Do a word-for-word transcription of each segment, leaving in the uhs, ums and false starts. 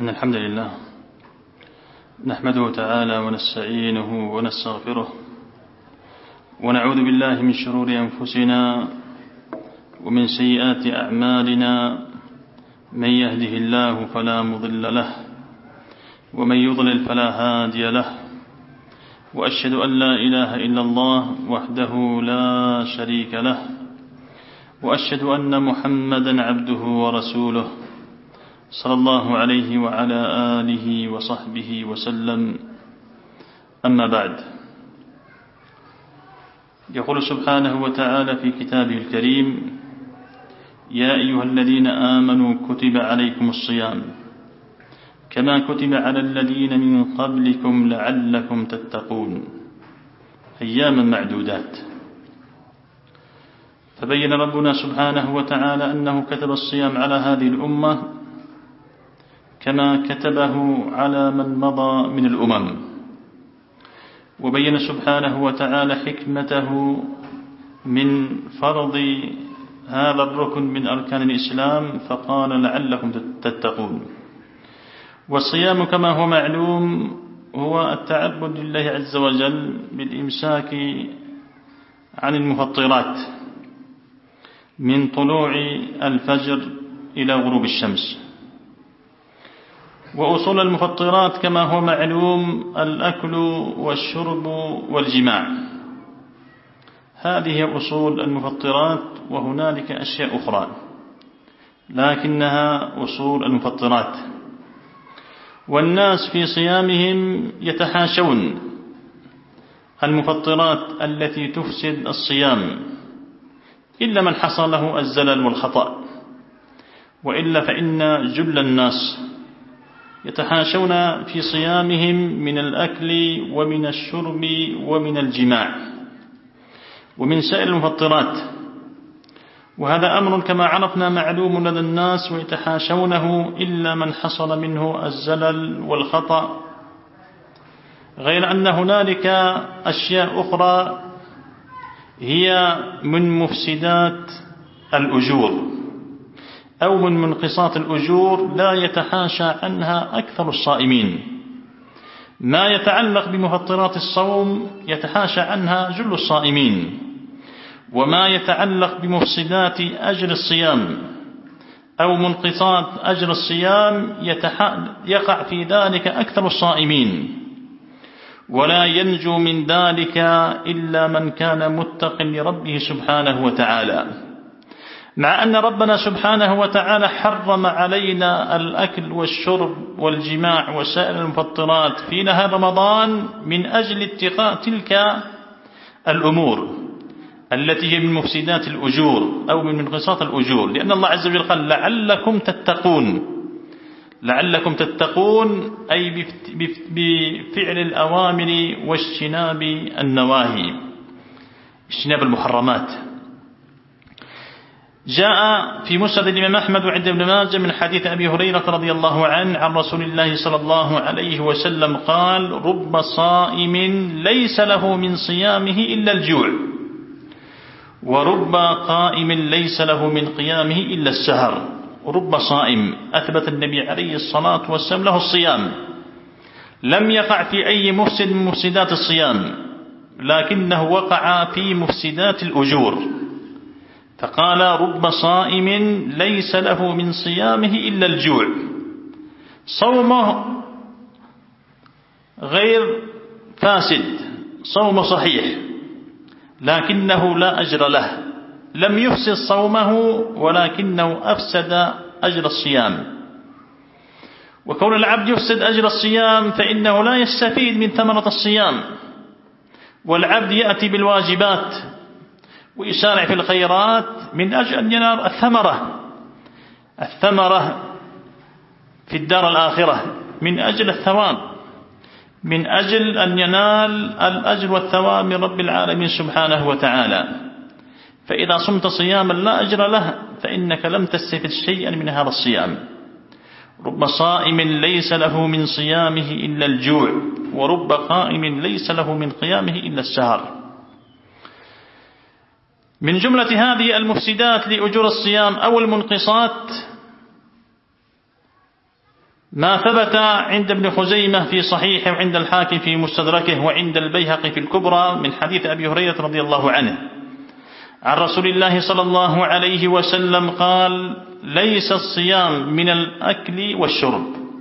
إن الحمد لله نحمده تعالى ونستعينه ونستغفره ونعوذ بالله من شرور أنفسنا ومن سيئات أعمالنا، من يهده الله فلا مضل له ومن يضلل فلا هادي له، وأشهد أن لا إله إلا الله وحده لا شريك له، وأشهد أن محمدا عبده ورسوله صلى الله عليه وعلى آله وصحبه وسلم. أما بعد، يقول سبحانه وتعالى في كتابه الكريم: يا أيها الذين آمنوا كتب عليكم الصيام كما كتب على الذين من قبلكم لعلكم تتقون، أياما معدودات. فبين ربنا سبحانه وتعالى أنه كتب الصيام على هذه الأمة كما كتبه على من مضى من الأمم، وبين سبحانه وتعالى حكمته من فرض هذا الركن من أركان الإسلام، فقال لعلكم تتقون. والصيام كما هو معلوم هو التعبد لله عز وجل بالإمساك عن المفطرات من طلوع الفجر إلى غروب الشمس. وأصول المفطرات كما هو معلوم الأكل والشرب والجماع، هذه أصول المفطرات، وهنالك أشياء أخرى لكنها أصول المفطرات. والناس في صيامهم يتحاشون المفطرات التي تفسد الصيام، إلا من حصل له الزلل والخطأ، وإلا فإن جل الناس يتحاشون في صيامهم من الأكل ومن الشرب ومن الجماع ومن سائر المفطرات، وهذا أمر كما عرفنا معلوم لدى الناس ويتحاشونه إلا من حصل منه الزلل والخطأ، غير أن هنالك أشياء أخرى هي من مفسدات الأجور أو من منقصات الأجور لا يتحاشى عنها أكثر الصائمين. ما يتعلق بمفطرات الصوم يتحاشى عنها جل الصائمين، وما يتعلق بمفسدات أجر الصيام أو منقصات أجر الصيام يقع في ذلك أكثر الصائمين، ولا ينجو من ذلك إلا من كان متق لربه سبحانه وتعالى. مع أن ربنا سبحانه وتعالى حرم علينا الأكل والشرب والجماع وسائر المفطرات في نهار رمضان من أجل اتقاء تلك الأمور التي هي من مفسدات الأجور أو من منقصات الأجور، لأن الله عز وجل قال لعلكم تتقون. لعلكم تتقون أي بفعل الأوامر واجتناب النواهي، اجتناب المحرمات. جاء في مسند الإمام أحمد وعند ابن ماجه من حديث أبي هريرة رضي الله عنه عن رسول الله صلى الله عليه وسلم قال: رب صائم ليس له من صيامه إلا الجوع، ورب قائم ليس له من قيامه إلا السهر. رب صائم أثبت النبي عليه الصلاة والسلام له الصيام، لم يقع في أي مفسد من مفسدات الصيام، لكنه وقع في مفسدات الأجور، فقال: رب صائم ليس له من صيامه إلا الجوع. صومه غير فاسد، صومه صحيح، لكنه لا أجر له، لم يفسد صومه ولكنه أفسد أجر الصيام. وكون العبد يفسد أجر الصيام فإنه لا يستفيد من ثمرة الصيام، والعبد يأتي بالواجبات ويسارع في الخيرات من أجل أن ينال الثمرة الثمرة في الدار الآخرة، من أجل الثواب، من أجل أن ينال الأجر والثواب من رب العالمين سبحانه وتعالى. فإذا صمت صياما لا أجر له فإنك لم تستفد شيئا من هذا الصيام. رب صائم ليس له من صيامه إلا الجوع، ورب قائم ليس له من قيامه إلا السهر. من جملة هذه المفسدات لأجور الصيام أو المنقصات ما ثبت عند ابن خزيمة في صحيحه وعند الحاكم في مستدركه وعند البيهقي في الكبرى من حديث أبي هريرة رضي الله عنه عن رسول الله صلى الله عليه وسلم قال: ليس الصيام من الأكل والشرب،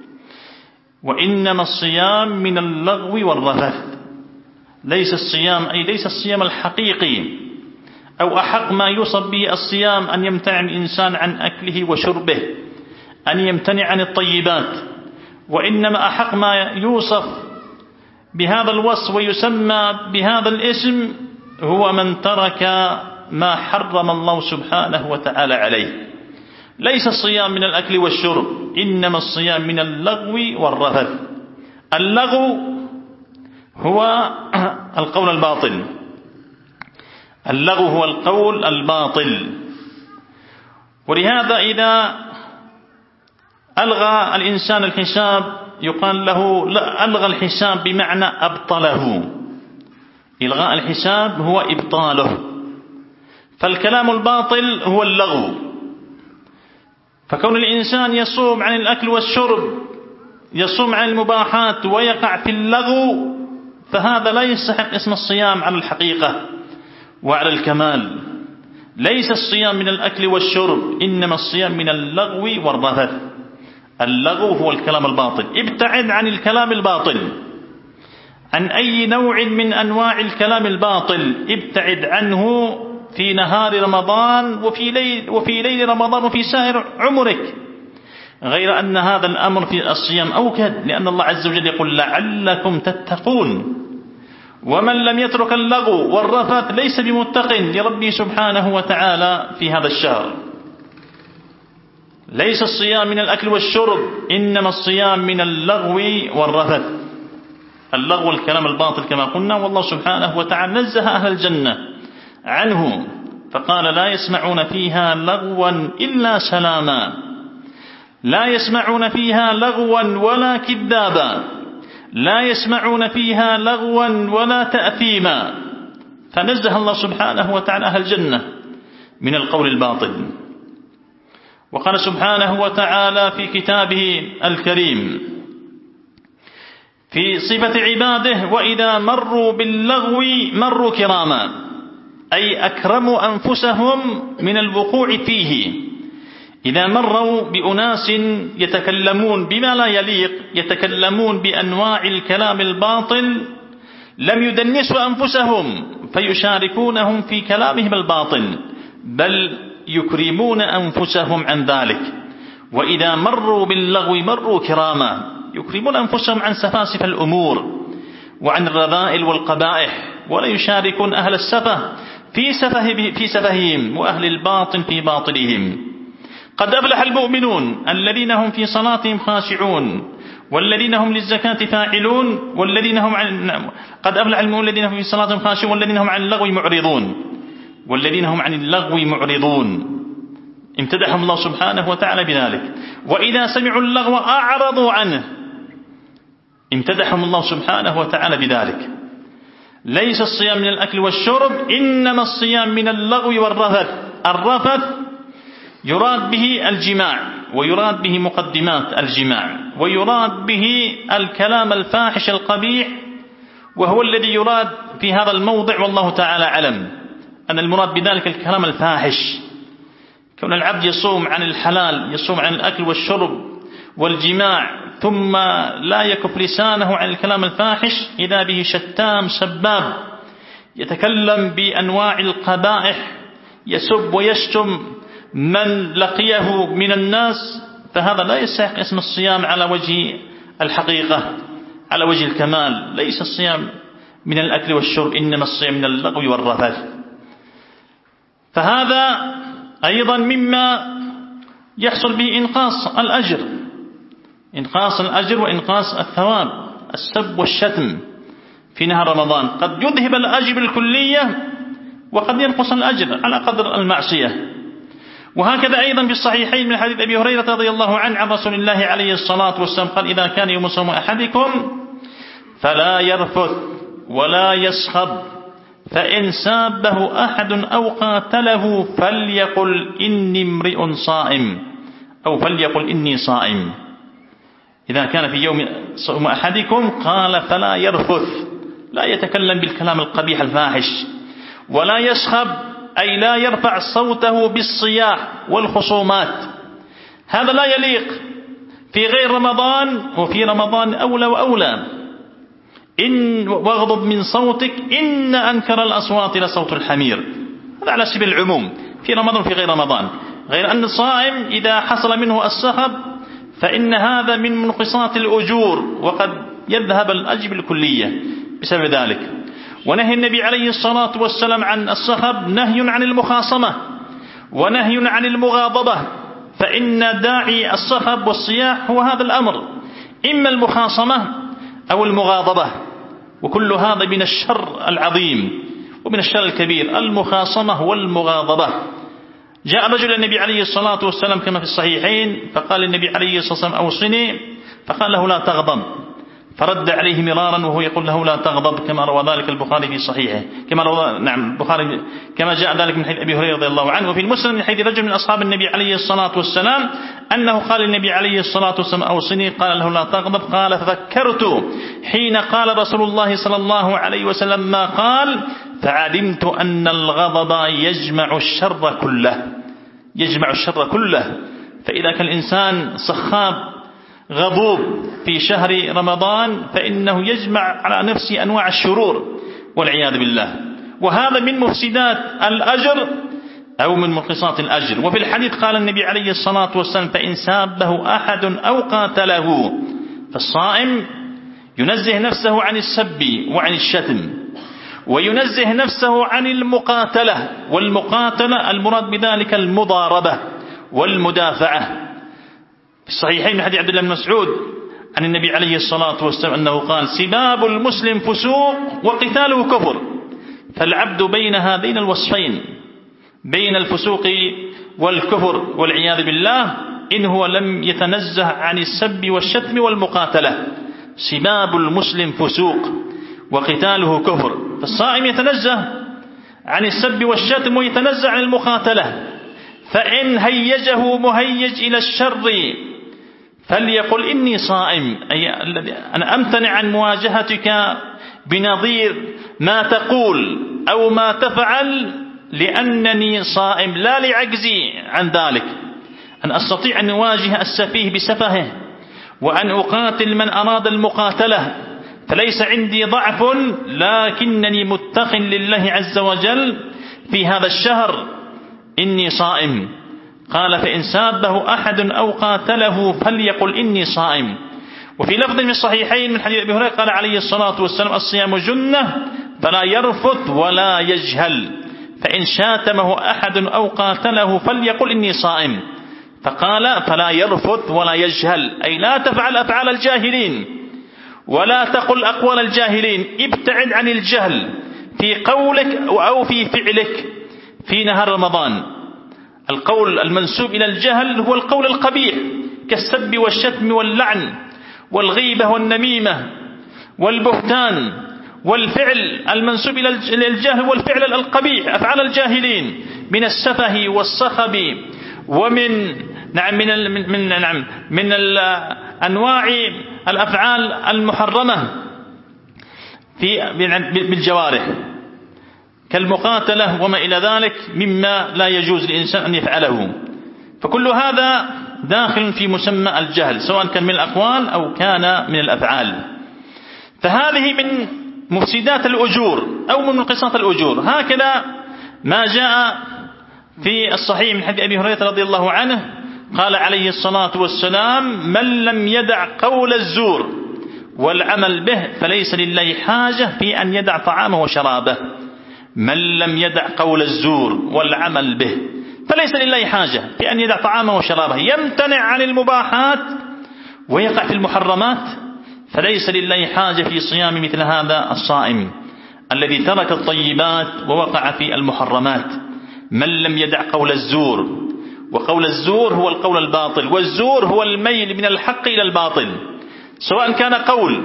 وإنما الصيام من اللغو والرفث. ليس الصيام أي ليس الصيام الحقيقي، أو أحق ما يوصف به الصيام أن يمتنع الإنسان عن أكله وشربه، أن يمتنع عن الطيبات، وإنما أحق ما يوصف بهذا الوصف ويسمى بهذا الاسم هو من ترك ما حرم الله سبحانه وتعالى عليه. ليس الصيام من الأكل والشرب، إنما الصيام من اللغو والرفث. اللغو هو القول الباطل، اللغو هو القول الباطل. ولهذا إذا ألغى الإنسان الحساب يقال له لا، ألغى الحساب بمعنى أبطله. إلغاء الحساب هو إبطاله. فالكلام الباطل هو اللغو. فكون الإنسان يصوم عن الأكل والشرب، يصوم عن المباحات ويقع في اللغو، فهذا لا يستحق اسم الصيام على الحقيقة وعلى الكمال. ليس الصيام من الأكل والشرب، إنما الصيام من اللغو والرفث. اللغو هو الكلام الباطل. ابتعد عن الكلام الباطل، عن أي نوع من أنواع الكلام الباطل، ابتعد عنه في نهار رمضان وفي ليل, وفي ليل رمضان وفي سائر عمرك. غير أن هذا الأمر في الصيام أوكد، لأن الله عز وجل يقول: لعلكم تتقون. ومن لم يترك اللغو والرفث ليس بمتق لربه سبحانه وتعالى في هذا الشهر. ليس الصيام من الأكل والشرب، إنما الصيام من اللغو والرفث. اللغو الكلام الباطل كما قلنا، والله سبحانه وتعالى نزه أهل الجنة عنه فقال: لا يسمعون فيها لغوا إلا سلاما، لا يسمعون فيها لغوا ولا كذابا، لا يسمعون فيها لغوا ولا تأثيما. فنزه الله سبحانه وتعالى أهل الجنة من القول الباطل. وقال سبحانه وتعالى في كتابه الكريم في صفة عباده: وإذا مروا باللغو مروا كراما، أي أكرموا أنفسهم من الوقوع فيه. إذا مروا بأناس يتكلمون بما لا يليق، يتكلمون بأنواع الكلام الباطل، لم يدنسوا أنفسهم فيشاركونهم في كلامهم الباطل، بل يكرمون أنفسهم عن ذلك. وإذا مروا باللغو مروا كراما، يكرمون أنفسهم عن سفاسف الأمور وعن الرذائل والقبائح، ولا يشاركون أهل السفه في سفه في سفههم وأهل الباطل في باطلهم. قد أفلح المؤمنون الذين هم في صلاتهم خاشعون، والذين هم للزكاة فاعلون، والذين هم عن قد أفلح المؤمنون الذين هم في صلاتهم خاشعون، والذين هم عن اللغو معرضون، والذين هم عن اللغو معرضون. امتدحهم الله سبحانه وتعالى بذلك. وإذا سمعوا اللغو أعرضوا عنه، امتدحهم الله سبحانه وتعالى بذلك. ليس الصيام من الأكل والشرب، إنما الصيام من اللغو والرفث. الرفث يراد به الجماع، ويراد به مقدمات الجماع، ويراد به الكلام الفاحش القبيح، وهو الذي يراد في هذا الموضع والله تعالى أعلم أن المراد بذلك الكلام الفاحش. كون العبد يصوم عن الحلال، يصوم عن الأكل والشرب والجماع، ثم لا يكف لسانه عن الكلام الفاحش، إذا به شتام سباب يتكلم بأنواع القبائح، يسب ويشتم من لقيه من الناس، فهذا لا يستحق اسم الصيام على وجه الحقيقة، على وجه الكمال. ليس الصيام من الأكل والشرب، إنما الصيام من اللغو والرفث. فهذا أيضا مما يحصل به إنقاص الأجر، إنقاص الأجر وإنقاص الثواب. السب والشتم في نهار رمضان قد يذهب الأجر بالكلية، وقد ينقص الأجر على قدر المعصية. وهكذا أيضا في الصحيحين من حديث أبي هريرة رضي الله عنه عن رسول الله عليه الصلاة والسلام قال: إذا كان يوم صوم أحدكم فلا يرفث ولا يسخب، فإن سابه أحد أو قاتله فليقل إني امرئ صائم، أو فليقل إني صائم. إذا كان في يوم صوم أحدكم قال فلا يرفث، لا يتكلم بالكلام القبيح الفاحش، ولا يسخب أي لا يرفع صوته بالصياح والخصومات، هذا لا يليق في غير رمضان، وفي رمضان أولى وأولى. إن واغضب من صوتك إن أنكر الأصوات لصوت الحمير، هذا على سبيل العموم في رمضان وفي غير رمضان. غير أن الصائم إذا حصل منه الصخب فإن هذا من منقصات الأجور، وقد يذهب الأجر بالكلية بسبب ذلك. ونهي النبي عليه الصلاة والسلام عن الصخب نهي عن المخاصمة ونهي عن المغاضبة، فإن داعي الصخب والصياح هو هذا الأمر، إما المخاصمة أو المغاضبة، وكل هذا من الشر العظيم ومن الشر الكبير، المخاصمة والمغاضبة. جاء رجل النبي عليه الصلاة والسلام كما في الصحيحين فقال النبي عليه الصلاة والسلام أوصني، فقال له لا تغضب، فرد عليه مرارا وهو يقول له لا تغضب، كما روى ذلك البخاري في صحيحه، كما روى نعم البخاري كما جاء ذلك من حديث أبي هريرة رضي الله عنه. وفي المسلم من حديث رجل من أصحاب النبي عليه الصلاة والسلام أنه قال النبي عليه الصلاة والسلام أوصني، قال له لا تغضب، قال ففكرت حين قال رسول الله صلى الله عليه وسلم ما قال، فعلمت أن الغضب يجمع الشر كله، يجمع الشر كله. فإذا كان الإنسان صخاب غضوب في شهر رمضان فإنه يجمع على نفسه أنواع الشرور والعياذ بالله، وهذا من مفسدات الأجر أو من منقصات الأجر. وفي الحديث قال النبي عليه الصلاة والسلام فإن سابه أحد أو قاتله، فالصائم ينزه نفسه عن السب وعن الشتم، وينزه نفسه عن المقاتلة، والمقاتلة المراد بذلك المضاربة والمدافعة. في الصحيحين من حديث عبد الله بن مسعود عن النبي عليه الصلاة والسلام أنه قال سباب المسلم فسوق وقتاله كفر، فالعبد بين هذين الوصفين، بين الفسوق والكفر والعياذ بالله، إن هو لم يتنزه عن السب والشتم والمقاتلة. سباب المسلم فسوق وقتاله كفر، فالصائم يتنزه عن السب والشتم ويتنزه عن المقاتلة، فإن هيجه مهيج إلى الشر فليقل إني صائم، أي أنا أمتنع عن مواجهتك بنظير ما تقول أو ما تفعل لأنني صائم، لا لعجزي عن ذلك، أن أستطيع أن أواجه السفيه بسفهه وأن أقاتل من أراد المقاتلة، فليس عندي ضعف لكنني متق لله عز وجل في هذا الشهر، إني صائم. قال فإن سابه أحد أو قاتله فليقل إني صائم. وفي لفظ من الصحيحين من حديث أبي هريرة قال عليه الصلاة والسلام الصيام جنة فلا يرفث ولا يجهل، فإن شاتمه أحد أو قاتله فليقل إني صائم. فقال فلا يرفث ولا يجهل، أي لا تفعل أفعال الجاهلين ولا تقل أقوال الجاهلين، ابتعد عن الجهل في قولك أو في فعلك في نهار رمضان. القول المنسوب إلى الجهل هو القول القبيح كالسب والشتم واللعن والغيبة والنميمة والبهتان، والفعل المنسوب إلى الجهل والفعل القبيح أفعال الجاهلين من السفه والصخب ومن نعم من من نعم من أنواع الأفعال المحرمة في بالجوارح كالمقاتلة وما إلى ذلك مما لا يجوز للإنسان أن يفعله. فكل هذا داخل في مسمى الجهل، سواء كان من الأقوال أو كان من الأفعال. فهذه من مفسدات الأجور أو من منقصات الأجور. هكذا ما جاء في الصحيح من حديث أبي هريرة رضي الله عنه قال عليه الصلاة والسلام من لم يدع قول الزور والعمل به فليس لله حاجة في أن يدع طعامه وشرابه. من لم يدع قول الزور والعمل به فليس لله حاجة في أن يدع طعامه وشرابه، يمتنع عن المباحات ويقع في المحرمات، فليس لله حاجة في صيام مثل هذا الصائم الذي ترك الطيبات ووقع في المحرمات. من لم يدع قول الزور، وقول الزور هو القول الباطل، والزور هو الميل من الحق إلى الباطل، سواء كان قول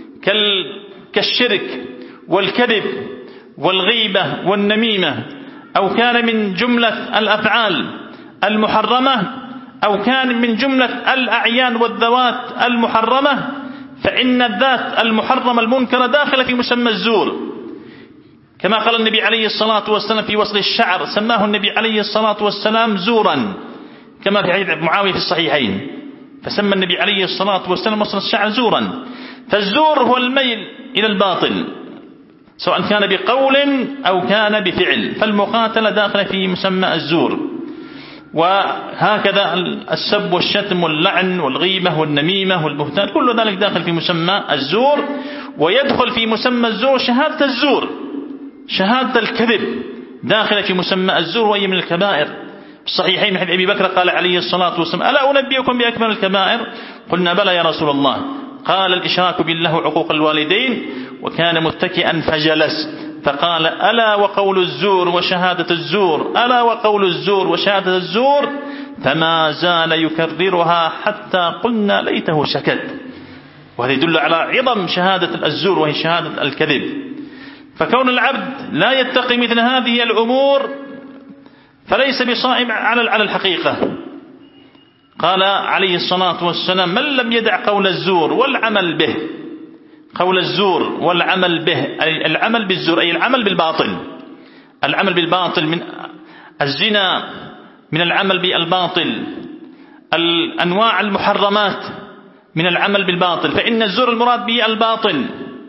كالشرك والكذب والغيبة والنميمة، أو كان من جملة الأفعال المحرمة أو كان من جملة الأعيان والذوات المحرمة، فإن الذات المحرمة المنكرة داخلة في مسمى الزور، كما قال النبي عليه الصلاة والسلام في وصل الشعر، سماه النبي عليه الصلاة والسلام زورا، كما في حديث معاوية في الصحيحين، فسمى النبي عليه الصلاة والسلام وصل الشعر زورا. فالزور هو الميل إلى الباطل سواء كان بقول أو كان بفعل، فالمقاتلة داخلة في مسمى الزور. وهكذا السب والشتم واللعن والغيبة والنميمة والبهتان كل ذلك داخل في مسمى الزور. ويدخل في مسمى الزور شهادة الزور، شهادة الكذب داخلة في مسمى الزور، وهي من الكبائر. الصحيحين من حديث أبي بكر قال عليه الصلاة والسلام: ألا أنبئكم بأكبر الكبائر؟ قلنا: بلى يا رسول الله. قال: الإشراك بالله وعقوق الوالدين. وكان متكئا فجلس فقال: ألا وقول الزور وشهادة الزور، ألا وقول الزور وشهادة الزور، فما زال يكررها حتى قلنا ليته سكت. وهذا يدل على عظم شهادة الزور وهي شهادة الكذب. فكون العبد لا يتقي مثل هذه الأمور فليس بصائم على الحقيقة. قال عليه الصلاة والسلام: من لم يدع قول الزور والعمل به، قول الزور والعمل به، أي العمل بالزور أي العمل بالباطل، العمل بالباطل من الزنا، من العمل بالباطل، الأنواع المحرمات من العمل بالباطل، فإن الزور المراد به الباطل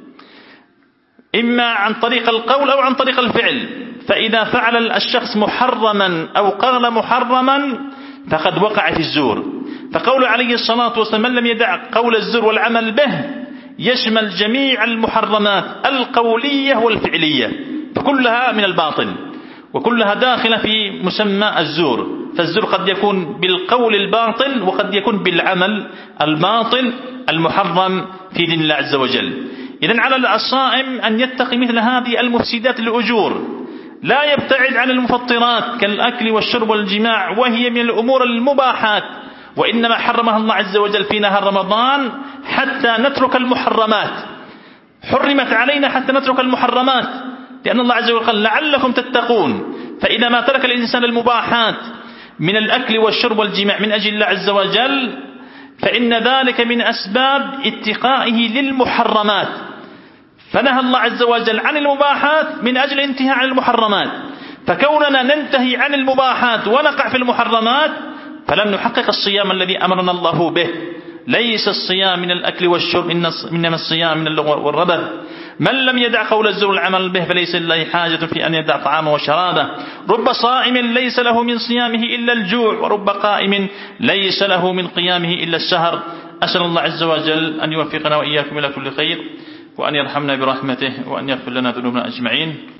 إما عن طريق القول أو عن طريق الفعل. فإذا فعل الشخص محرما أو قال محرما فقد وقع في الزور. فقول عليه الصلاة والسلام: من لم يدع قول الزور والعمل به يشمل جميع المحرمات القولية والفعلية، فكلها من الباطل وكلها داخلة في مسمى الزور. فالزور قد يكون بالقول الباطل وقد يكون بالعمل الباطل المحرم في دين الله عز وجل. إذن على الصائم أن يتقي مثل هذه المفسدات الأجور، لا يبتعد عن المفطرات كالأكل والشرب والجماع، وهي من الأمور المباحات، وإنما حرمها الله عز وجل في نهار رمضان حتى نترك المحرمات، حرمت علينا حتى نترك المحرمات، لأن الله عز وجل قال: لعلكم تتقون. فإذا ما ترك الإنسان المباحات من الأكل والشرب والجماع من أجل الله عز وجل فإن ذلك من أسباب اتقائه للمحرمات. فنهى الله عز وجل عن المباحات من أجل انتهاء عن المحرمات، فكوننا ننتهي عن المباحات ونقع في المحرمات فلن نحقق الصيام الذي أمرنا الله به. ليس الصيام من الأكل والشرب، إنما الصيام من اللغو والربث. من لم يدع قول الزور والعمل به فليس لله حاجة في أن يدع طعامه وشرابه. رب صائم ليس له من صيامه إلا الجوع، ورب قائم ليس له من قيامه إلا السهر. أسأل الله عز وجل أن يوفقنا وإياكم إلى كل خير، وأن يرحمنا برحمته، وأن يغفر لنا ذنوبنا أجمعين.